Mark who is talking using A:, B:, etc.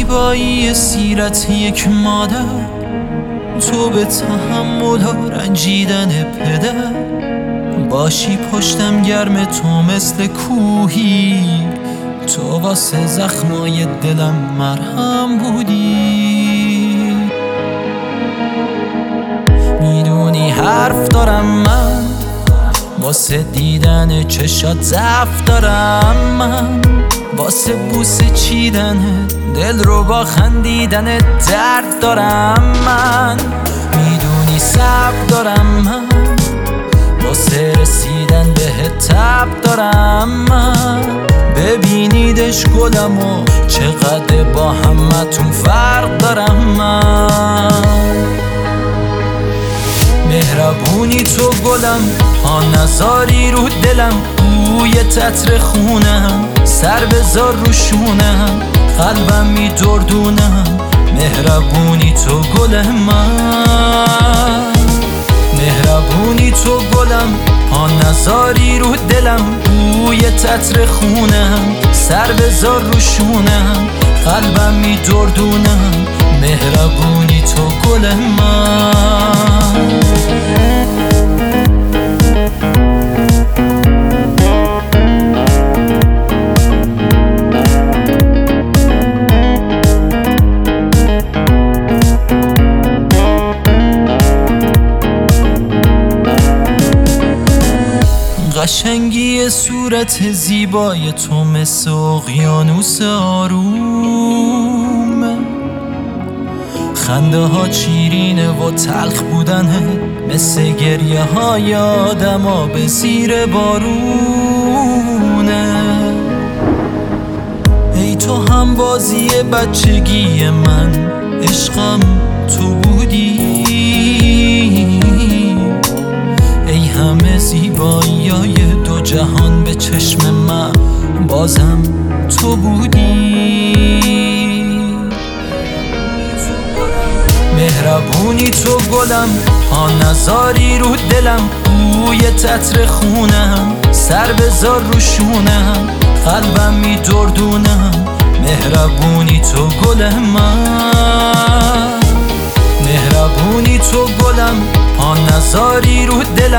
A: زیبایی سیرت یک مادر، تو به تحمل و رنجیدن پدر، باشی پشتم گرم تو مثل کوهی، تو واسه زخمای دلم مرهم بودی. میدونی حرف دارم من، واسه دیدن چشات ضعف دارم من، واسه بوسه چیدن دل رو با خندیدن درد دارم من. میدونی صبر دارم من، واسه رسیدن به تب دارم من. ببینیدش گلم و چقدر با همتون فرق دارم من. مهربونی تو گلم، ها نزاری رو دلم، بوی تتر خونم، سر بذار رو شونم، قلبم میدردونم. مهربونی تو گل من، مهربونی تو گلم، ها نزاری رو دلم، بوی تتر خونم، سر بذار رو شونم، قلبم میدردونم. مهربونی تو گل من. قشنگی صورت زیبای تو مثل اقیانوس آرومه، خنده ها چیرینه و تلخ بودنه، مثل گریه های آدم ها به زیر بارونه. ای تو هم بازی بچگی من، عشقم تو بودی. ای همه زیبایی‌های دو جهان به چشم من، بازم تو بودی. مهربونی تو گلم، ها نزاری رو دلم، بوی تتر خونم، سر بذار رو شونم، قلبم میدردونم. مهربونی تو گل من، مهربونی تو گلم، ها نزاری رو دلم،